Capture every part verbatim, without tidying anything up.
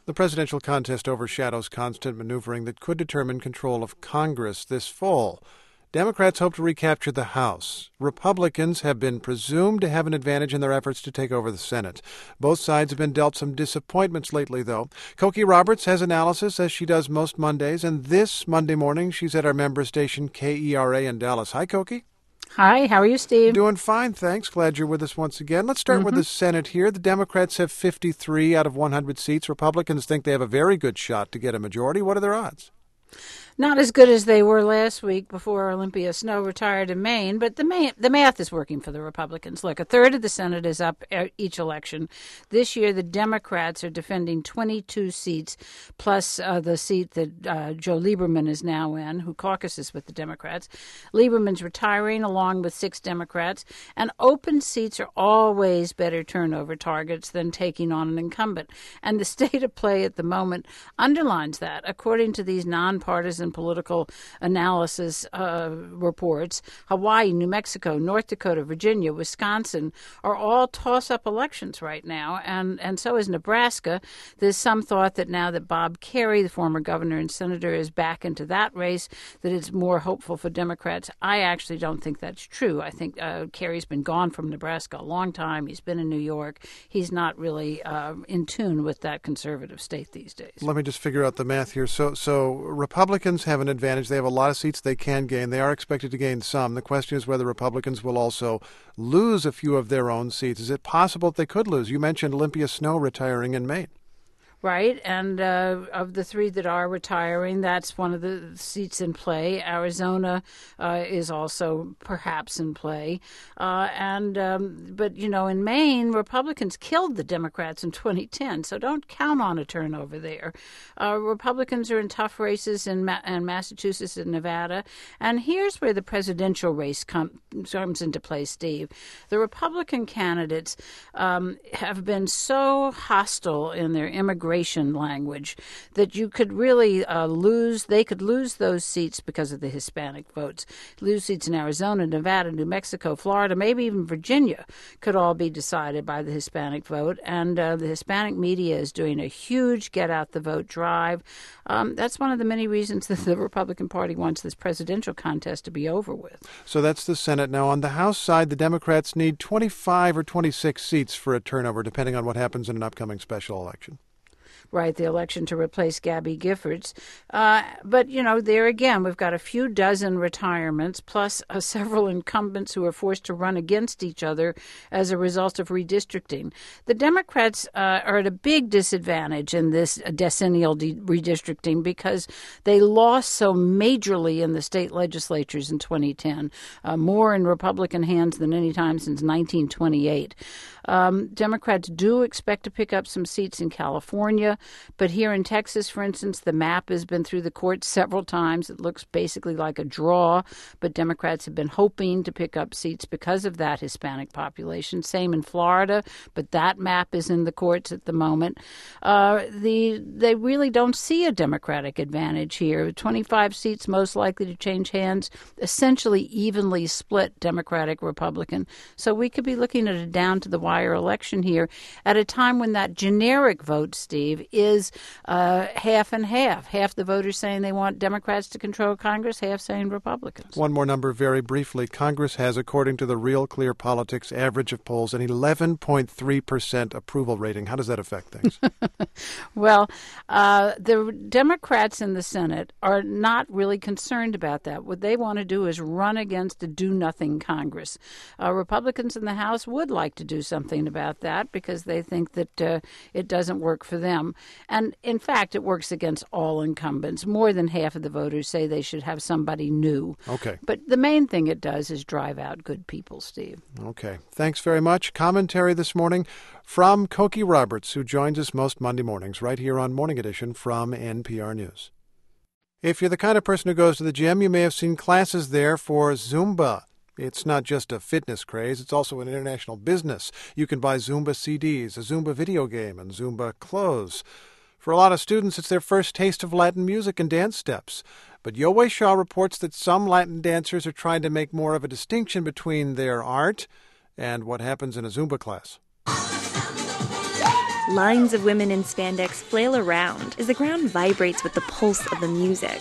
The presidential contest overshadows constant maneuvering that could determine control of Congress this fall. Democrats hope to recapture the House. Republicans have been presumed to have an advantage in their efforts to take over the Senate. Both sides have been dealt some disappointments lately, though. Cokie Roberts has analysis, as she does most Mondays, and this Monday morning she's at our member station K E R A in Dallas. Hi, Cokie. Hi, how are you, Steve? Doing fine, thanks. Glad you're with us once again. Let's start mm-hmm. with the Senate here. The Democrats have fifty-three out of one hundred seats. Republicans think they have a very good shot to get a majority. What are their odds? Not as good as they were last week before Olympia Snowe retired in Maine, but the, ma- the math is working for the Republicans. Look, a third of the Senate is up each election. This year, the Democrats are defending twenty-two seats, plus uh, the seat that uh, Joe Lieberman is now in, who caucuses with the Democrats. Lieberman's retiring along with six Democrats, and open seats are always better turnover targets than taking on an incumbent. And the state of play at the moment underlines that. According to these nonpartisan political analysis uh, reports, Hawaii, New Mexico, North Dakota, Virginia, Wisconsin are all toss-up elections right now, and, and so is Nebraska. There's some thought that now that Bob Kerrey, the former governor and senator, is back into that race, that it's more hopeful for Democrats. I actually don't think that's true. I think uh, Kerry's been gone from Nebraska a long time. He's been in New York. He's not really uh, in tune with that conservative state these days. Let me just figure out the math here. So, so Republicans have an advantage. They have a lot of seats they can gain. They are expected to gain some. The question is whether Republicans will also lose a few of their own seats. Is it possible that they could lose? You mentioned Olympia Snowe retiring in Maine. Right, and uh, of the three that are retiring, that's one of the seats in play. Arizona uh, is also perhaps in play. Uh, and um, But, you know, in Maine, Republicans killed the Democrats in twenty ten, so don't count on a turnover there. Uh, Republicans are in tough races in, Ma- in Massachusetts and Nevada. And here's where the presidential race com- comes into play, Steve. The Republican candidates um, have been so hostile in their immigration language that you could really uh, lose, they could lose those seats because of the Hispanic votes. Lose seats in Arizona, Nevada, New Mexico, Florida, maybe even Virginia could all be decided by the Hispanic vote. And uh, the Hispanic media is doing a huge get-out-the-vote drive. Um, that's one of the many reasons that the Republican Party wants this presidential contest to be over with. So that's the Senate. Now, on the House side, the Democrats need twenty-five or twenty-six seats for a turnover, depending on what happens in an upcoming special election. Right, the election to replace Gabby Giffords. Uh, but, you know, there again, we've got a few dozen retirements, plus uh, several incumbents who are forced to run against each other as a result of redistricting. The Democrats uh, are at a big disadvantage in this decennial de- redistricting because they lost so majorly in the state legislatures in twenty ten, uh, more in Republican hands than any time since nineteen twenty-eight. Um, Democrats do expect to pick up some seats in California, but here in Texas, for instance, the map has been through the courts several times. It looks basically like a draw, but Democrats have been hoping to pick up seats because of that Hispanic population. Same in Florida, but that map is in the courts at the moment. Uh, the they really don't see a Democratic advantage here. twenty-five seats most likely to change hands, essentially evenly split Democratic-Republican. So we could be looking at a down to the wire election here at a time when that generic vote, Steve, is uh, half and half. Half the voters saying they want Democrats to control Congress, half saying Republicans. One more number very briefly. Congress has, according to the Real Clear Politics average of polls, an eleven point three percent approval rating. How does that affect things? Well, uh, the Democrats in the Senate are not really concerned about that. What they want to do is run against a do-nothing Congress. Uh, Republicans in the House would like to do something about that because they think that uh, it doesn't work for them. And in fact, it works against all incumbents. More than half of the voters say they should have somebody new. Okay. But the main thing it does is drive out good people, Steve. Okay. Thanks very much. Commentary this morning from Cokie Roberts, who joins us most Monday mornings right here on Morning Edition from N P R News. If you're the kind of person who goes to the gym, you may have seen classes there for Zumba. It's not just a fitness craze, it's also an international business. You can buy Zumba C Ds, a Zumba video game, and Zumba clothes. For a lot of students, it's their first taste of Latin music and dance steps. But Yowei Shaw reports that some Latin dancers are trying to make more of a distinction between their art and what happens in a Zumba class. Lines of women in spandex flail around as the ground vibrates with the pulse of the music.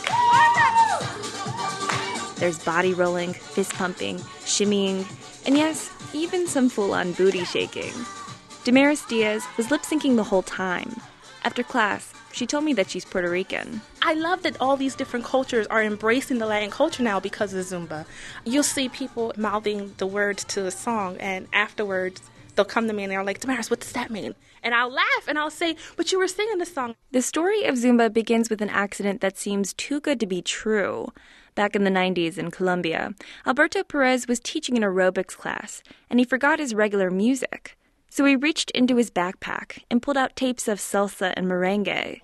There's body rolling, fist pumping, shimmying, and yes, even some full-on booty shaking. Damaris Diaz was lip-syncing the whole time. After class, she told me that she's Puerto Rican. I love that all these different cultures are embracing the Latin culture now because of Zumba. You'll see people mouthing the words to a song, and afterwards, they'll come to me and they're like, Damaris, what does that mean? And I'll laugh and I'll say, but you were singing the song. The story of Zumba begins with an accident that seems too good to be true. Back in the nineties in Colombia, Alberto Perez was teaching an aerobics class, and he forgot his regular music. So he reached into his backpack and pulled out tapes of salsa and merengue.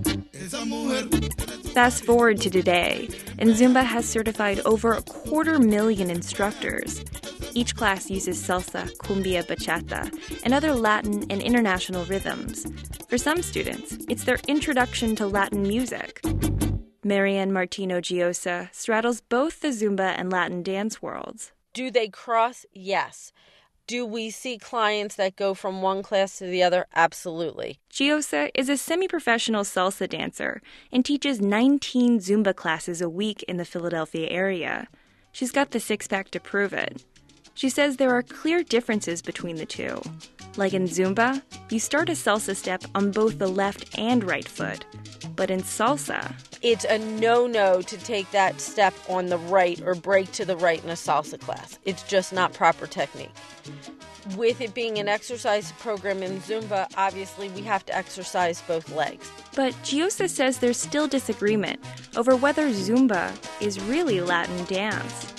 Fast forward to today, and Zumba has certified over a quarter million instructors. Each class uses salsa, cumbia, bachata, and other Latin and international rhythms. For some students, it's their introduction to Latin music. Marianne Martino Giosa straddles both the Zumba and Latin dance worlds. Do they cross? Yes. Do we see clients that go from one class to the other? Absolutely. Giosa is a semi-professional salsa dancer and teaches nineteen Zumba classes a week in the Philadelphia area. She's got the six-pack to prove it. She says there are clear differences between the two. Like in Zumba, you start a salsa step on both the left and right foot. But in salsa, it's a no-no to take that step on the right or break to the right in a salsa class. It's just not proper technique. With it being an exercise program in Zumba, obviously we have to exercise both legs. But Giosa says there's still disagreement over whether Zumba is really Latin dance.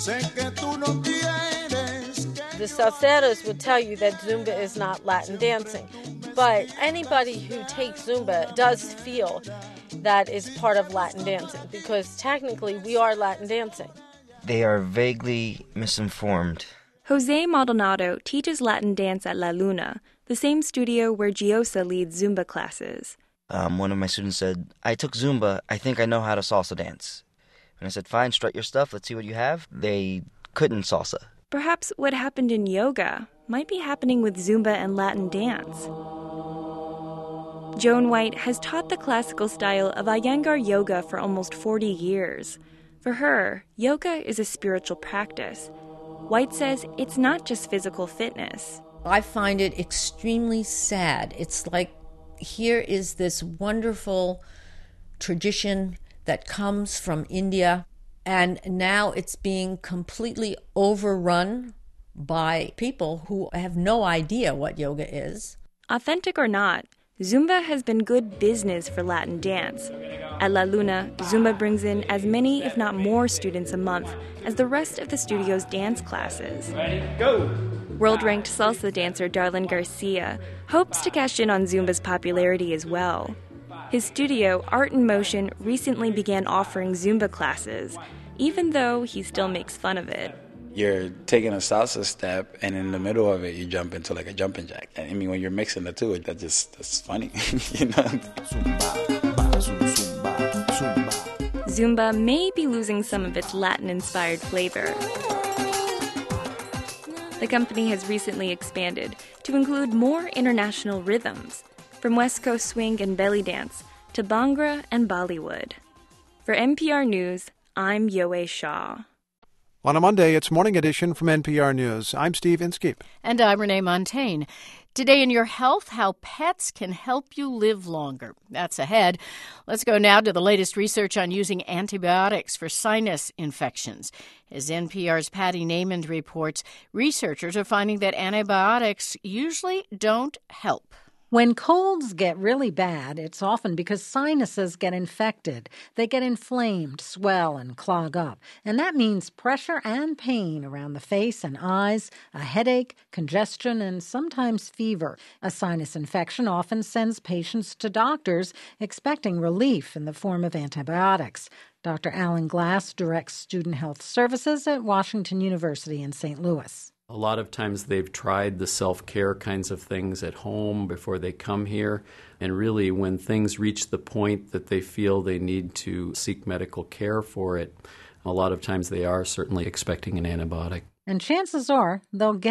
The salseros would tell you that Zumba is not Latin dancing. But anybody who takes Zumba does feel that is part of Latin dancing, because technically we are Latin dancing. They are vaguely misinformed. Jose Maldonado teaches Latin dance at La Luna, the same studio where Giosa leads Zumba classes. Um, one of my students said, I took Zumba, I think I know how to salsa dance. And I said, fine, strut your stuff, let's see what you have. They couldn't salsa. Perhaps what happened in yoga might be happening with Zumba and Latin dance. Joan White has taught the classical style of Iyengar yoga for almost forty years. For her, yoga is a spiritual practice. White says it's not just physical fitness. I find it extremely sad. It's like here is this wonderful tradition that comes from India, and now it's being completely overrun by people who have no idea what yoga is. Authentic or not, Zumba has been good business for Latin dance. At La Luna, Zumba brings in as many, if not more, students a month as the rest of the studio's dance classes. Ready, go! World-ranked salsa dancer Darlin Garcia hopes to cash in on Zumba's popularity as well. His studio, Art in Motion, recently began offering Zumba classes, even though he still makes fun of it. You're taking a salsa step, and in the middle of it, you jump into like a jumping jack. And I mean, when you're mixing the two, that just that's funny, you know. Zumba may be losing some of its Latin-inspired flavor. The company has recently expanded to include more international rhythms, from West Coast swing and belly dance to Bhangra and Bollywood. For N P R News, I'm Yoe Shaw. On a Monday, it's Morning Edition from N P R News. I'm Steve Inskeep. And I'm Renee Montaigne. Today in Your Health, how pets can help you live longer. That's ahead. Let's go now to the latest research on using antibiotics for sinus infections. As N P R's Patty Namond reports, researchers are finding that antibiotics usually don't help. When colds get really bad, it's often because sinuses get infected. They get inflamed, swell, and clog up. And that means pressure and pain around the face and eyes, a headache, congestion, and sometimes fever. A sinus infection often sends patients to doctors expecting relief in the form of antibiotics. Doctor Alan Glass directs student health services at Washington University in Saint Louis. A lot of times they've tried the self-care kinds of things at home before they come here. And really, when things reach the point that they feel they need to seek medical care for it, a lot of times they are certainly expecting an antibiotic. And chances are they'll get it.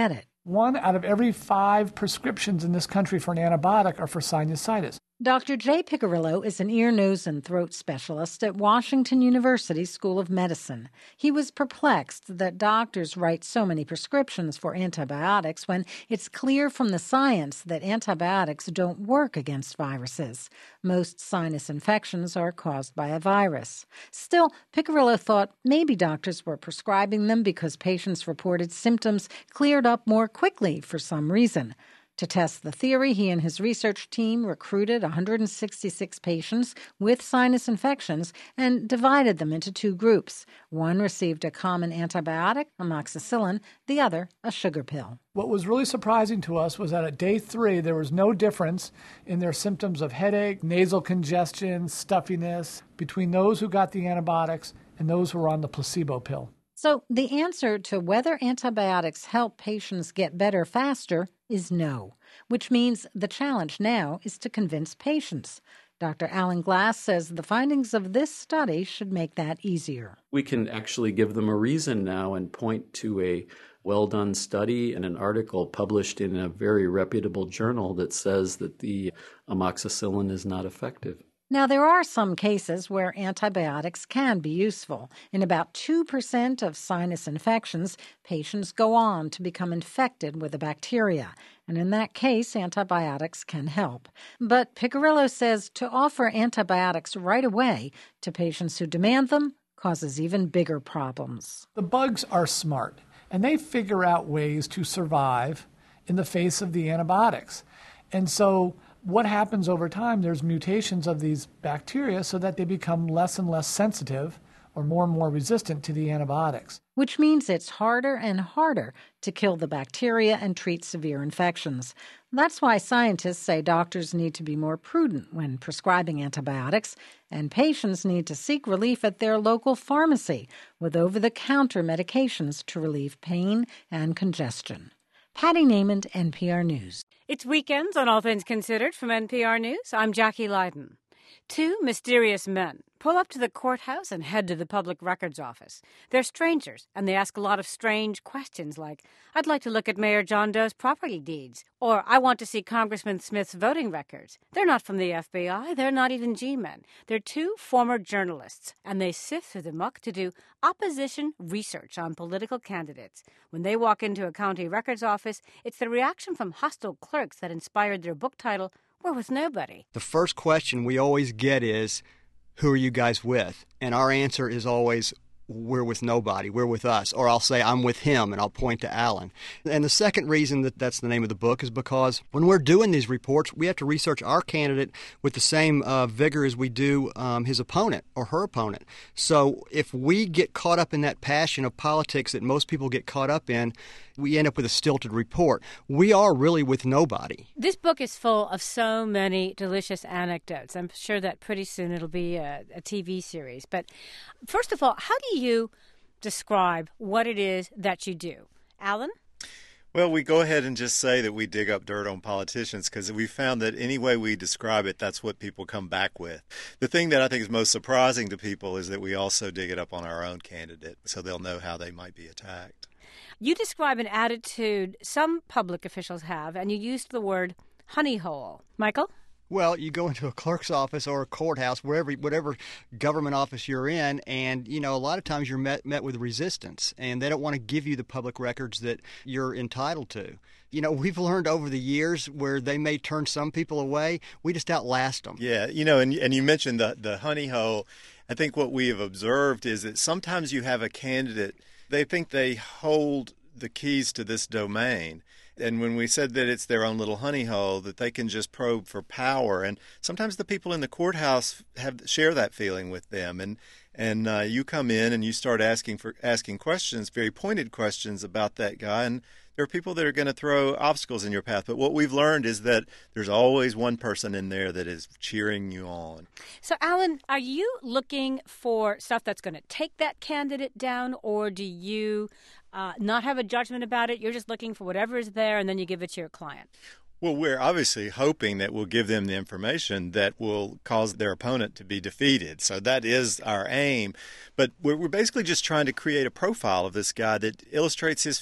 One out of every five prescriptions in this country for an antibiotic are for sinusitis. Doctor Jay Piccirillo is an ear, nose, and throat specialist at Washington University School of Medicine. He was perplexed that doctors write so many prescriptions for antibiotics when it's clear from the science that antibiotics don't work against viruses. Most sinus infections are caused by a virus. Still, Piccirillo thought maybe doctors were prescribing them because patients' reported symptoms cleared up more quickly for some reason. To test the theory, he and his research team recruited one hundred sixty-six patients with sinus infections and divided them into two groups. One received a common antibiotic, amoxicillin, the other a sugar pill. What was really surprising to us was that at day three, there was no difference in their symptoms of headache, nasal congestion, stuffiness between those who got the antibiotics and those who were on the placebo pill. So the answer to whether antibiotics help patients get better faster is no, which means the challenge now is to convince patients. Doctor Alan Glass says the findings of this study should make that easier. We can actually give them a reason now and point to a well-done study and an article published in a very reputable journal that says that the amoxicillin is not effective. Now, there are some cases where antibiotics can be useful. In about two percent of sinus infections, patients go on to become infected with a bacteria. And in that case, antibiotics can help. But Piccirillo says to offer antibiotics right away to patients who demand them causes even bigger problems. The bugs are smart, and they figure out ways to survive in the face of the antibiotics. And so what happens over time, there's mutations of these bacteria so that they become less and less sensitive or more and more resistant to the antibiotics. Which means it's harder and harder to kill the bacteria and treat severe infections. That's why scientists say doctors need to be more prudent when prescribing antibiotics, and patients need to seek relief at their local pharmacy with over-the-counter medications to relieve pain and congestion. Patty Naiman, N P R News. It's weekends on All Things Considered from N P R News. I'm Jackie Leiden. Two mysterious men pull up to the courthouse and head to the public records office. They're strangers, and they ask a lot of strange questions like, I'd like to look at Mayor John Doe's property deeds, or I want to see Congressman Smith's voting records. They're not from the F B I. They're not even G-men. They're two former journalists, and they sift through the muck to do opposition research on political candidates. When they walk into a county records office, it's the reaction from hostile clerks that inspired their book title, We're With Nobody. The first question we always get is, who are you guys with? And our answer is always, we're with nobody, we're with us. Or I'll say, I'm with him, and I'll point to Alan. And the second reason that that's the name of the book is because when we're doing these reports, we have to research our candidate with the same uh, vigor as we do um, his opponent or her opponent. So if we get caught up in that passion of politics that most people get caught up in, we end up with a stilted report. We are really with nobody. This book is full of so many delicious anecdotes. I'm sure that pretty soon it'll be a, a T V series. But first of all, how do you describe what it is that you do? Alan? Well, we go ahead and just say that we dig up dirt on politicians because we found that any way we describe it, that's what people come back with. The thing that I think is most surprising to people is that we also dig it up on our own candidate so they'll know how they might be attacked. You describe an attitude some public officials have, and you used the word honey hole. Michael? Well, you go into a clerk's office or a courthouse, wherever, whatever government office you're in, and, you know, a lot of times you're met, met with resistance, and they don't want to give you the public records that you're entitled to. You know, we've learned over the years where they may turn some people away. We just outlast them. Yeah, you know, and, and you mentioned the, the honey hole. I think what we have observed is that sometimes you have a candidate, they think they hold the keys to this domain. And when we said that it's their own little honey hole, that they can just probe for power. And sometimes the people in the courthouse have share that feeling with them. And and uh, you come in and you start asking for asking questions, very pointed questions about that guy. And there are people that are going to throw obstacles in your path. But what we've learned is that there's always one person in there that is cheering you on. So, Alan, are you looking for stuff that's going to take that candidate down, or do you uh, not have a judgment about it? You're just looking for whatever is there, and then you give it to your client. Well, we're obviously hoping that we'll give them the information that will cause their opponent to be defeated. So that is our aim. But we're, we're basically just trying to create a profile of this guy that illustrates his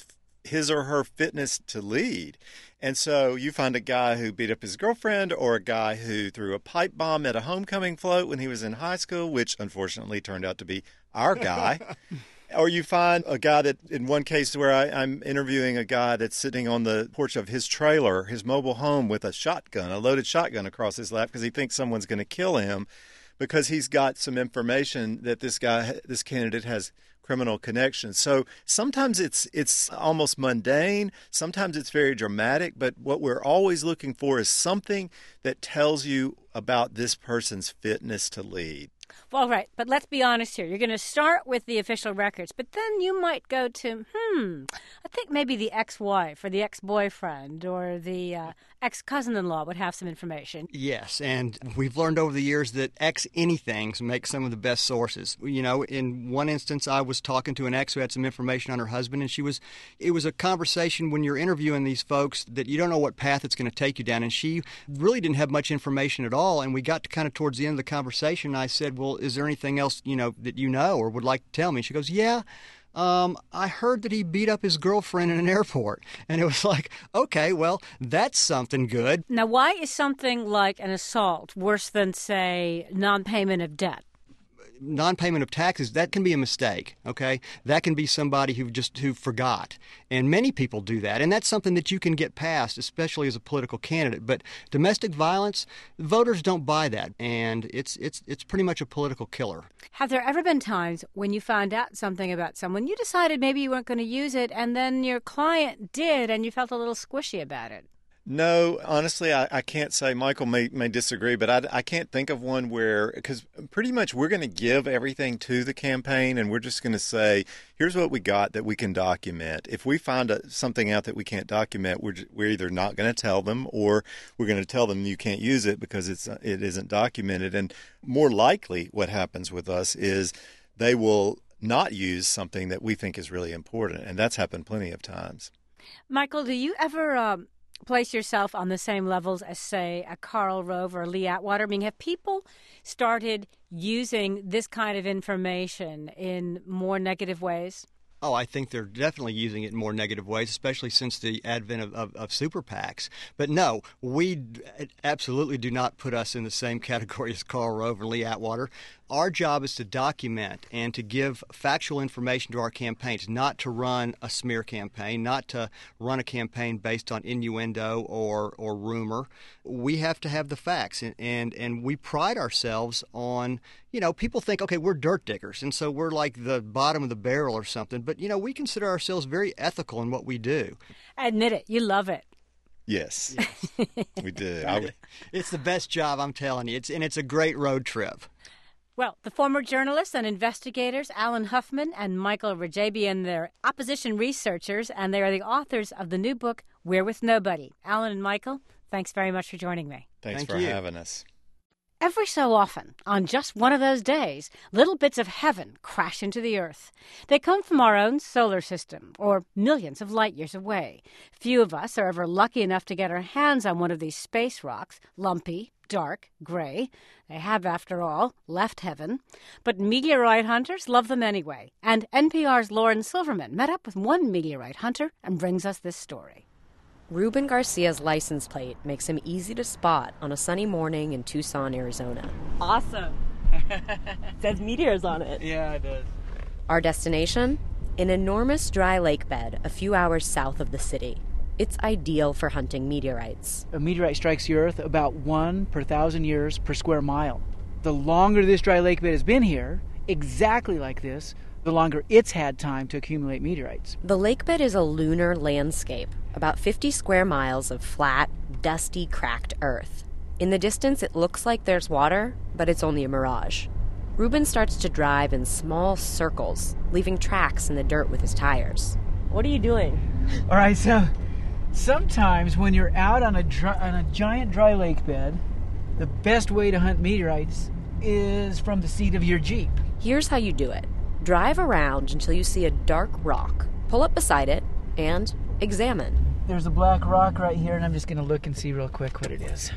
his or her fitness to lead. And so you find a guy who beat up his girlfriend, or a guy who threw a pipe bomb at a homecoming float when he was in high school, which unfortunately turned out to be our guy. Or you find a guy that, in one case where I, I'm interviewing a guy that's sitting on the porch of his trailer, his mobile home, with a shotgun, a loaded shotgun across his lap because he thinks someone's going to kill him because he's got some information that this guy, this candidate has criminal connections. So sometimes it's it's almost mundane, sometimes it's very dramatic, but what we're always looking for is something that tells you about this person's fitness to lead. All right, but let's be honest here. You're going to start with the official records, but then you might go to, hmm, I think maybe the ex-wife or the ex-boyfriend or the uh, ex-cousin-in-law would have some information. Yes, and we've learned over the years that ex-anythings make some of the best sources. You know, in one instance, I was talking to an ex who had some information on her husband, and she was, it was a conversation when you're interviewing these folks that you don't know what path it's going to take you down, and she really didn't have much information at all, and we got to kind of towards the end of the conversation, and I said, well, is there anything else, you know, that you know or would like to tell me? She goes, yeah, um, I heard that he beat up his girlfriend in an airport. And it was like, okay, well, that's something good. Now, why is something like an assault worse than, say, non-payment of debt? Non-payment of taxes, that can be a mistake, okay? That can be somebody who just who forgot. And many people do that. And that's something that you can get past, especially as a political candidate. But domestic violence, voters don't buy that. And it's it's it's pretty much a political killer. Have there ever been times when you found out something about someone, you decided maybe you weren't going to use it, and then your client did, and you felt a little squishy about it? No, honestly, I, I can't say. Michael may, may disagree, but I, I can't think of one where, because pretty much we're going to give everything to the campaign, and we're just going to say, here's what we got that we can document. If we find a, something out that we can't document, we're, we're either not going to tell them, or we're going to tell them you can't use it because it's it isn't documented. And more likely what happens with us is they will not use something that we think is really important, and that's happened plenty of times. Michael, do you ever... Um... place yourself on the same levels as, say, a Karl Rove or Lee Atwater? I mean, have people started using this kind of information in more negative ways? Oh, I think they're definitely using it in more negative ways, especially since the advent of, of, of super PACs. But no, we absolutely do not put us in the same category as Karl Rove or Lee Atwater. Our job is to document and to give factual information to our campaigns, not to run a smear campaign, not to run a campaign based on innuendo or, or rumor. We have to have the facts, and, and, and we pride ourselves on, you know, people think, okay, we're dirt diggers, and so we're like the bottom of the barrel or something. But, you know, we consider ourselves very ethical in what we do. Admit it. You love it. Yes, yes. We do. I, it's the best job, I'm telling you. It's, and it's a great road trip. Well, the former journalists and investigators, Alan Huffman and Michael Rajabian, they're opposition researchers, and they are the authors of the new book, We're With Nobody. Alan and Michael, thanks very much for joining me. Thanks Thank for you. having us. Every so often, on just one of those days, little bits of heaven crash into the earth. They come from our own solar system, or millions of light years away. Few of us are ever lucky enough to get our hands on one of these space rocks, lumpy, dark, gray. They have, after all, left heaven. But meteorite hunters love them anyway. And N P R's Lauren Silverman met up with one meteorite hunter and brings us this story. Ruben Garcia's license plate makes him easy to spot on a sunny morning in Tucson, Arizona. Awesome. It says meteors on it. Yeah, it does. Our destination? An enormous dry lake bed a few hours south of the city. It's ideal for hunting meteorites. A meteorite strikes the Earth about one per thousand years per square mile. The longer this dry lake bed has been here, exactly like this, the longer it's had time to accumulate meteorites. The lake bed is a lunar landscape, about fifty square miles of flat, dusty, cracked earth. In the distance, it looks like there's water, but it's only a mirage. Ruben starts to drive in small circles, leaving tracks in the dirt with his tires. What are you doing? All right, so sometimes when you're out on a dry, on a giant dry lake bed, the best way to hunt meteorites is from the seat of your Jeep. Here's how you do it. Drive around until you see a dark rock, pull up beside it, and examine. There's a black rock right here, and I'm just going to look and see real quick what it is.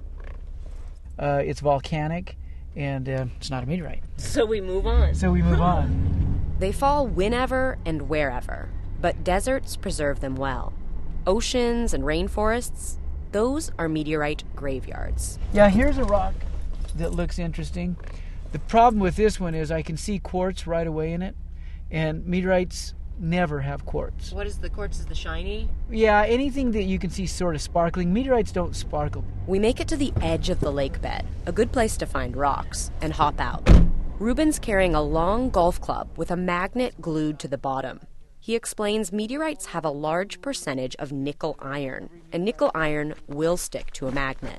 Uh, it's volcanic, and uh, it's not a meteorite. So we move on. So we move on. They fall whenever and wherever. But deserts preserve them well. Oceans and rainforests, those are meteorite graveyards. Yeah, here's a rock that looks interesting. The problem with this one is I can see quartz right away in it, and meteorites never have quartz. What is the quartz? Is the shiny? Yeah, anything that you can see sort of sparkling. Meteorites don't sparkle. We make it to the edge of the lake bed, a good place to find rocks, and hop out. Ruben's carrying a long golf club with a magnet glued to the bottom. He explains meteorites have a large percentage of nickel iron, and nickel iron will stick to a magnet.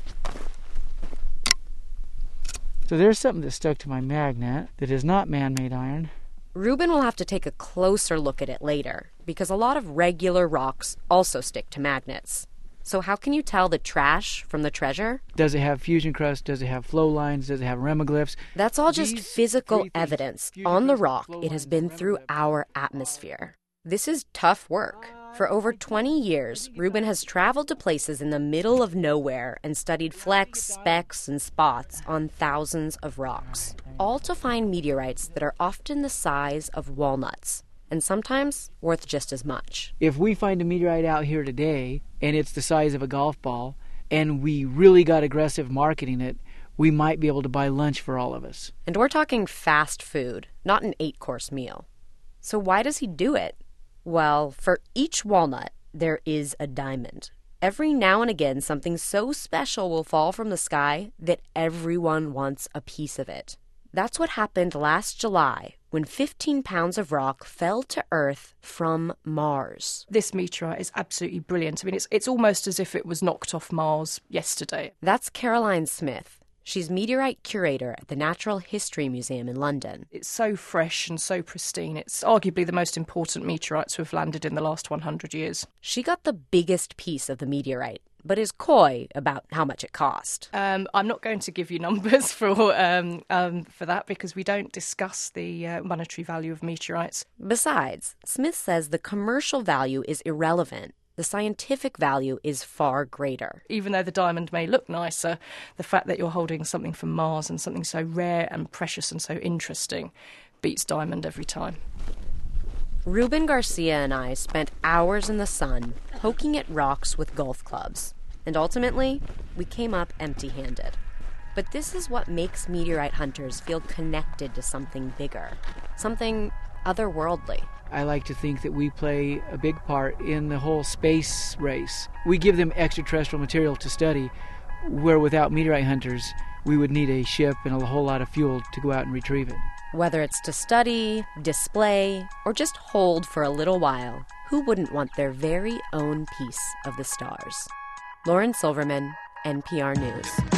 So there's something that stuck to my magnet that is not man-made iron. Ruben will have to take a closer look at it later, because a lot of regular rocks also stick to magnets. So how can you tell the trash from the treasure? Does it have fusion crust? Does it have flow lines? Does it have remiglyphs? That's all just physical evidence on the rock it has been through our atmosphere. This is tough work. For over twenty years, Ruben has traveled to places in the middle of nowhere and studied flecks, specks, and spots on thousands of rocks, all to find meteorites that are often the size of walnuts, and sometimes worth just as much. If we find a meteorite out here today, and it's the size of a golf ball, and we really got aggressive marketing it, we might be able to buy lunch for all of us. And we're talking fast food, not an eight-course meal. So why does he do it? Well, for each walnut, there is a diamond. Every now and again, something so special will fall from the sky that everyone wants a piece of it. That's what happened last July when fifteen pounds of rock fell to Earth from Mars. This meteorite is absolutely brilliant. I mean, it's it's almost as if it was knocked off Mars yesterday. That's Caroline Smith. She's meteorite curator at the Natural History Museum in London. It's so fresh and so pristine. It's arguably the most important meteorite to have landed in the last one hundred years. She got the biggest piece of the meteorite, but is coy about how much it cost. Um, I'm not going to give you numbers for um, um, for that because we don't discuss the uh, monetary value of meteorites. Besides, Smith says the commercial value is irrelevant. The scientific value is far greater. Even though the diamond may look nicer, the fact that you're holding something from Mars and something so rare and precious and so interesting beats diamond every time. Ruben Garcia and I spent hours in the sun poking at rocks with golf clubs. And ultimately, we came up empty-handed. But this is what makes meteorite hunters feel connected to something bigger, something otherworldly. I like to think that we play a big part in the whole space race. We give them extraterrestrial material to study, where without meteorite hunters, we would need a ship and a whole lot of fuel to go out and retrieve it. Whether it's to study, display, or just hold for a little while, who wouldn't want their very own piece of the stars? Lauren Silverman, N P R News.